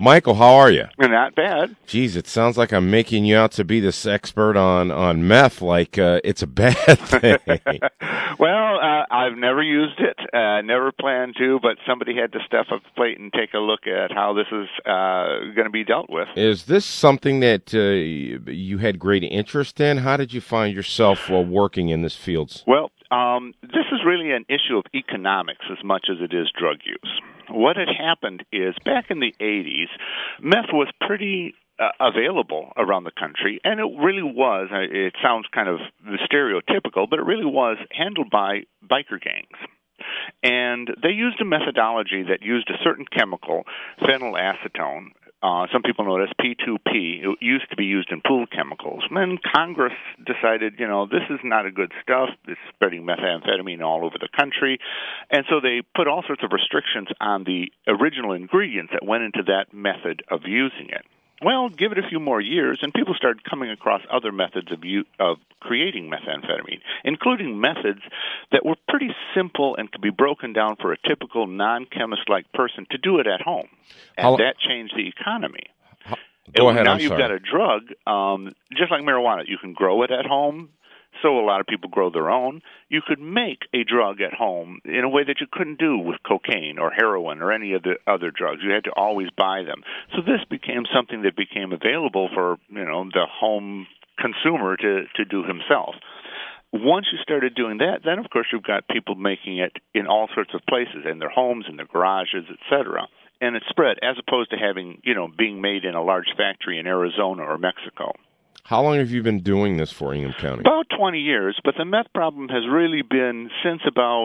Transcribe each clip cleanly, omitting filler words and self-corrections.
Michael, how are you? Not bad. Geez, it sounds like I'm making you out to be this expert on meth, like it's a bad thing. Well, I've never used it, never planned to, but somebody had to step up the plate and take a look at how this is going to be dealt with. Is this something that you had great interest in? How did you find yourself working in this field? Well, this is really an issue of economics as much as it is drug use. What had happened is back in the 80s, meth was pretty available around the country, and it really was, it sounds kind of stereotypical, but it really was handled by biker gangs. And they used a methodology that used a certain chemical, phenylacetone. Some people know it as P2P. It used to be used in pool chemicals. And then Congress decided, this is not a good stuff. It's spreading methamphetamine all over the country. And so they put all sorts of restrictions on the original ingredients that went into that method of using it. Well, give it a few more years, and people started coming across other methods of creating methamphetamine, including methods that were pretty simple and could be broken down for a typical non-chemist-like person to do it at home. And that changed the economy. Go ahead, now I'm you've sorry. got a drug, just like marijuana. You can grow it at home. So a lot of people grow their own. You could make a drug at home in a way that you couldn't do with cocaine or heroin or any of the other drugs. You had to always buy them. So this became something that became available for, the home consumer to do himself. Once you started doing that, then of course you've got people making it in all sorts of places, in their homes, in their garages, etc. And it spread, as opposed to having, being made in a large factory in Arizona or Mexico. How long have you been doing this for Ingham County? About 20 years, but the meth problem has really been since about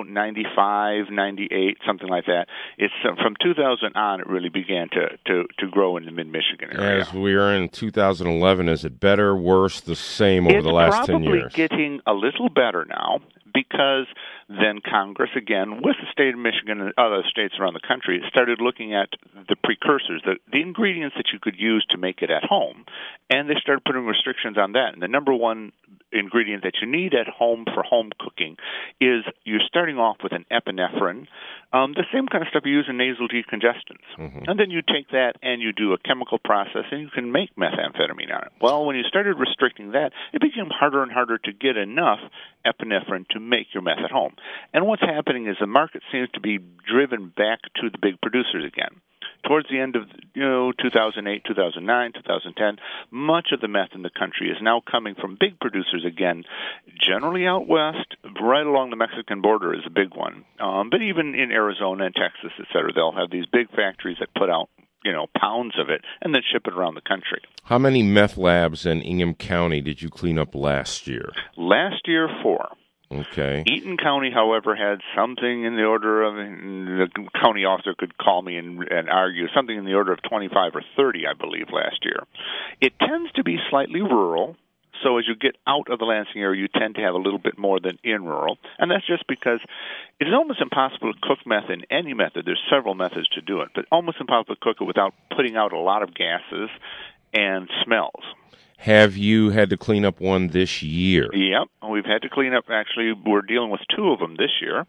95, 98, something like that. It's from 2000 on it really began to grow in the mid-Michigan area. As we are in 2011, is it better, worse, the same over the last 10 years? It's probably getting a little better now because then Congress, again, with the state of Michigan and other states around the country, started looking at the precursors, the ingredients that you could use to make it at home, and they started putting restrictions on that. And the number one ingredient that you need at home for home cooking is you're starting off with an epinephrine, the same kind of stuff you use in nasal decongestants. Mm-hmm. And then you take that and you do a chemical process and you can make methamphetamine on it. Well, when you started restricting that, it became harder and harder to get enough epinephrine to make your meth at home. And what's happening is the market seems to be driven back to the big producers again. Towards the end of 2008, 2009, 2010, much of the meth in the country is now coming from big producers again, generally out west, right along the Mexican border is a big one. But even in Arizona and Texas, et cetera, they'll have these big factories that put out pounds of it and then ship it around the country. How many meth labs in Ingham County did you clean up last year? Last year, 4. Okay. Eaton County, however, had something in the order of, the county officer could call me and argue, something in the order of 25 or 30, I believe, last year. It tends to be slightly rural, so as you get out of the Lansing area, you tend to have a little bit more than in rural, and that's just because it is almost impossible to cook meth in any method. There's several methods to do it, but almost impossible to cook it without putting out a lot of gases and smells. Have you had to clean up one this year? Yep, we've had to clean up. Actually, we're dealing with 2 of them this year.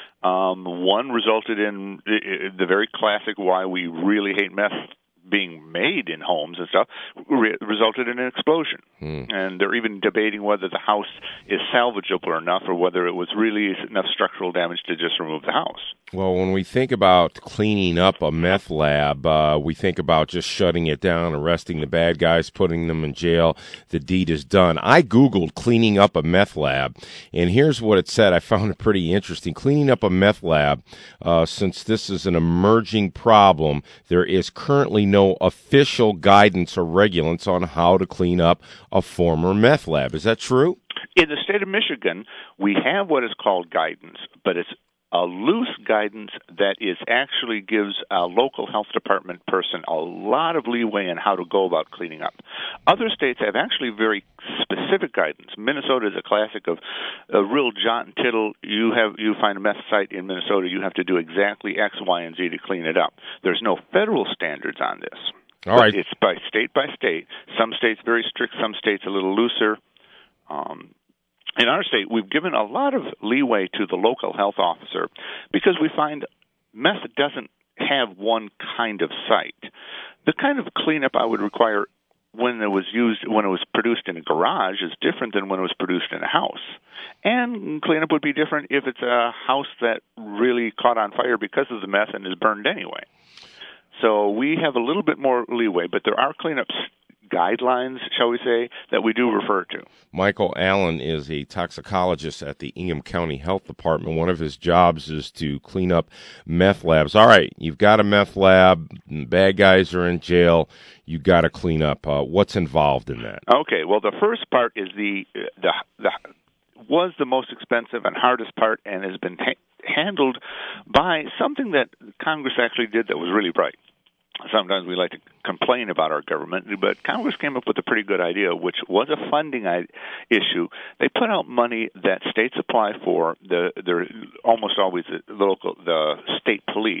One resulted in the very classic why we really hate meth being made in homes and stuff, resulted in an explosion. And they're even debating whether the house is salvageable enough or whether it was really enough structural damage to just remove the house. Well, when we think about cleaning up a meth lab, we think about just shutting it down, arresting the bad guys, putting them in jail. The deed is done. I Googled cleaning up a meth lab, and here's what it said. I found it pretty interesting. Cleaning up a meth lab, since this is an emerging problem, there is currently no official guidance or regulations on how to clean up a former meth lab. Is that true? In the state of Michigan, we have what is called guidance, but it's a loose guidance that actually gives a local health department person a lot of leeway in how to go about cleaning up. Other states have actually very specific guidance. Minnesota is a classic of a real jot and tittle. You find a meth site in Minnesota, you have to do exactly X, Y, and Z to clean it up. There's no federal standards on this. All right. It's by state. Some states very strict, some states a little looser. In our state, we've given a lot of leeway to the local health officer because we find meth doesn't have one kind of site. The kind of cleanup I would require when it was produced in a garage is different than when it was produced in a house. And cleanup would be different if it's a house that really caught on fire because of the meth and is burned anyway. So we have a little bit more leeway, but there are cleanup guidelines, shall we say, that we do refer to. Michael Allen is a toxicologist at the Ingham County Health Department. One of his jobs is to clean up meth labs. All right, you've got a meth lab, bad guys are in jail, you got to clean up. What's involved in that? Okay, well, the first part is was the most expensive and hardest part, and has been handled by something that Congress actually did that was really bright. Sometimes we like to complain about our government, but Congress came up with a pretty good idea, which was a funding issue. They put out money that states apply for. They're almost always the state police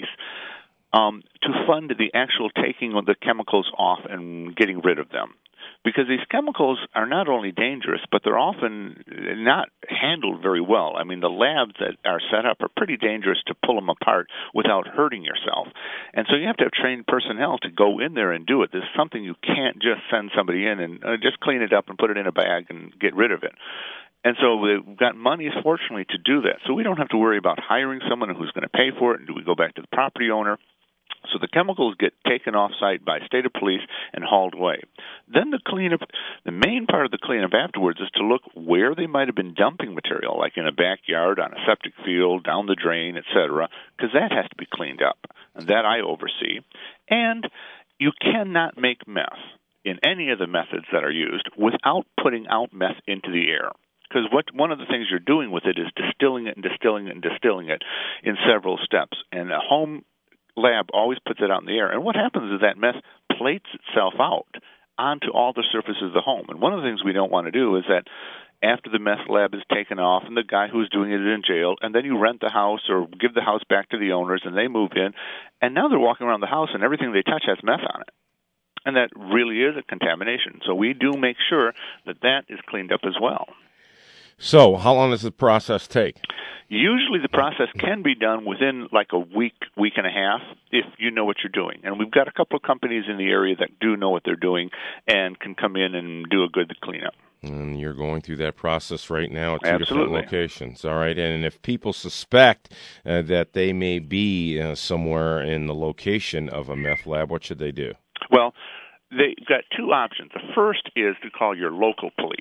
to fund the actual taking of the chemicals off and getting rid of them. Because these chemicals are not only dangerous, but they're often not handled very well. I mean, the labs that are set up are pretty dangerous to pull them apart without hurting yourself. And so you have to have trained personnel to go in there and do it. This is something you can't just send somebody in and just clean it up and put it in a bag and get rid of it. And so we've got money, fortunately, to do that. So we don't have to worry about hiring someone who's going to pay for it, and do we go back to the property owner. So the chemicals get taken off-site by state of police and hauled away. Then the cleanup, the main part of the cleanup afterwards is to look where they might have been dumping material, like in a backyard, on a septic field, down the drain, etc., because that has to be cleaned up, and that I oversee. And you cannot make meth in any of the methods that are used without putting out meth into the air. Because one of the things you're doing with it is distilling it and distilling it and distilling it in several steps. And a home lab always puts it out in the air. And what happens is that meth plates itself out onto all the surfaces of the home. And one of the things we don't want to do is that after the meth lab is taken off and the guy who's doing it is in jail, and then you rent the house or give the house back to the owners and they move in, and now they're walking around the house and everything they touch has meth on it. And that really is a contamination. So we do make sure that that is cleaned up as well. So how long does the process take? Usually the process can be done within like a week, week and a half, if you know what you're doing. And we've got a couple of companies in the area that do know what they're doing and can come in and do a good cleanup. And you're going through that process right now at two Absolutely. different locations. All right. And if people suspect that they may be somewhere in the location of a meth lab, what should they do? Well, they've got two options. The first is to call your local police.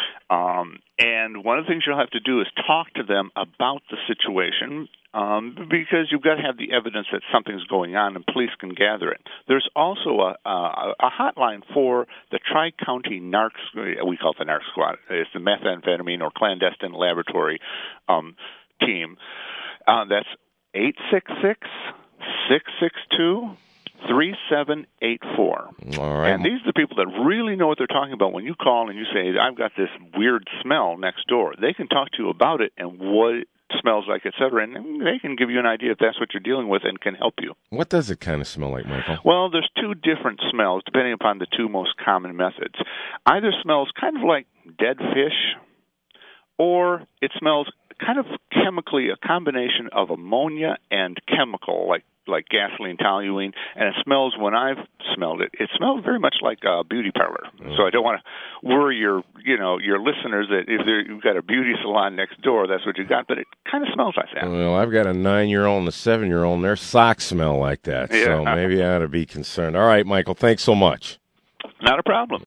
And one of the things you'll have to do is talk to them about the situation because you've got to have the evidence that something's going on and police can gather it. There's also a hotline for the Tri-County NARC, we call it the NARC Squad. It's the methamphetamine or clandestine laboratory team. That's 866-662-3784. All right. And these are the people that really know what they're talking about. When you call and you say, I've got this weird smell next door, they can talk to you about it and what it smells like, et cetera, and they can give you an idea if that's what you're dealing with and can help you. What does it kind of smell like, Michael? Well, there's two different smells depending upon the two most common methods. Either smells kind of like dead fish, or it smells kind of chemically a combination of ammonia and chemical, like gasoline, toluene, and it smells, when I've smelled it, it smells very much like a beauty parlor. So I don't want to worry your listeners that if you've got a beauty salon next door, that's what you got, but it kind of smells like that. Well, I've got a 9-year-old and a 7-year-old, and their socks smell like that, so maybe I ought to be concerned. All right, Michael, thanks so much. Not a problem.